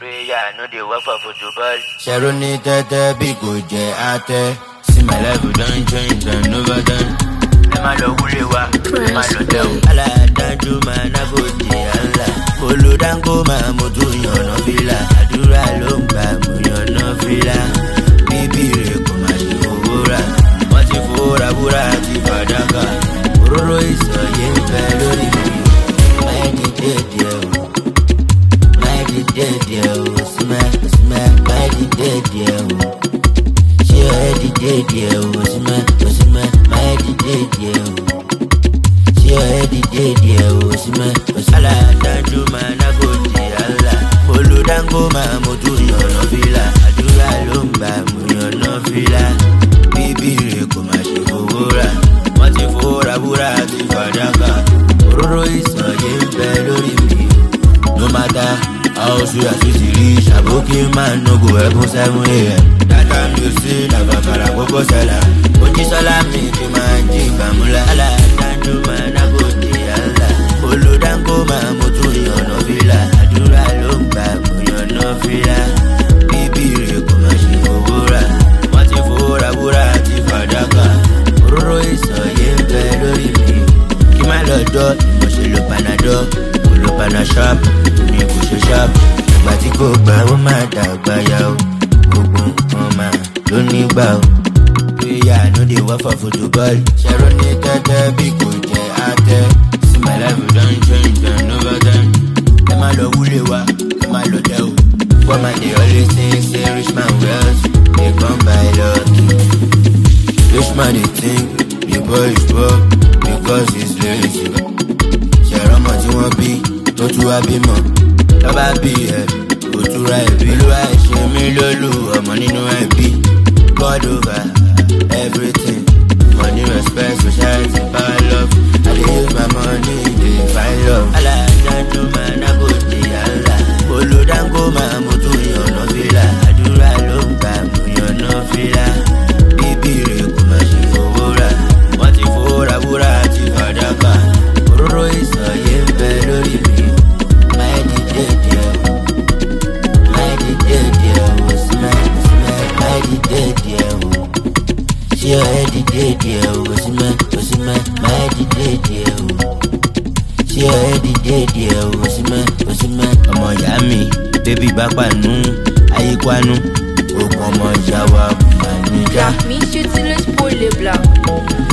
Prayer, no dey work for football. Sharoni tete big go je ate. See my life don't change and over done. Dem a lo wule wa, dem a lo tell. Ala danju man a go je Allah. Bolo dango ma mo tu yan no fila. Àdúrà ló ń gbà mo yan no fila. Bibi re ko ma ṣe owó rà. Wọ́n ti fowóra búra ti fàdákà. Òróró ìsọ̀yé ń bẹ lórí mi. Máyé ti dé díẹ̀ o. Máyé ti dé díẹ̀ o. Símẹ́ máyé ti dé díẹ̀ o. Ṣé ọ̀rẹ́ ti dé díẹ̀ o? Símẹ́ máyé ti dé díẹ̀ o. Ṣé ọ̀rẹ́ ti dé díẹ̀ o? Símẹ́ aláàdájú máa nágò di àlá. Olùdángó máa mo tún yànnà fìlà. Àdúrà ló ń gbà mo yànnà fìlà. Bíbí rẹ̀ kò má ṣe fowó rà. Wọ́n ti fowóra búra ti fàdákà. Òróró ìsọ̀yé ń bẹ lórí mi. No matter how sweet as it is, Aboki man no go heaven 7 a.m. That time you see na bakara koko sela. Ojisola mi fi máa jí gbàmúlá. Aláàdájú máa nágò di àlá. Olùdángó máa mo tún yànnà fìlà. Àdúrà ló ń gbà mo yànnà fìlà. Bíbí rẹ̀ kò má ṣe owó rà. Wọ́n ti fowóra búra ti fàdákà. Òróró ìsọ̀yé ń bẹ lórí mi. Kí má lọ dọ́ mo ṣe lo panadol. Mo lo panashop mi kò ṣe sharp. Ìgbà tí kò gbà ó máa dàgbà yá o. Gbogbo nǹkan máa ló nígbà o. Prayer no dey work for football. Sharoni tete bí kò jẹ́ àtẹ. See my life don change and over done. Ẹ má lọ wúlé wa, ẹ má lọ tẹ́ o. Poor man dey always think say rich man wealth dey come by lucky. Rich man dey think the boy is poor because he's lazy. Ṣẹ̀rọ̀mọ tí wọ́n bí tó tún wá bímọ. Lọ́ba bí ẹ̀ kò túra ẹ̀bí. Olúwa ẹ̀ ṣe mí lólù ọmọ nínú ẹbí. God over everything. Money, respect, society, power, love. I dey use my money, dey find love. Aláàdájú máa nágò di àlá. Olùdángó máa mo tún yànnà fìlà. Àdúrà ló ń gbà mo yànnà fìlà. Bíbí rẹ̀ kò má ṣe fowó rà. Wọ́n ti fowóra búra ti fàdákà. Òróró ìsọ̀yé ń bẹ lórí mi. Máyé ti dé díẹ̀ o. Máyé ti dé díẹ̀ o. Símẹ́ máyé ti dé díẹ̀ o. Ṣé ọ̀rẹ́ ti dé díẹ̀ o? Símẹ́ máyé ti dé díẹ̀ o. Ṣé ọ̀rẹ́ ti dé díẹ̀ o? Símẹ́ ọmọ ìyá mi bébí bá pàánù ayé kwánú. Ogun ọmọ ìyá wa kò máa ní já. Mi ṣe tí lè spoil le blanc.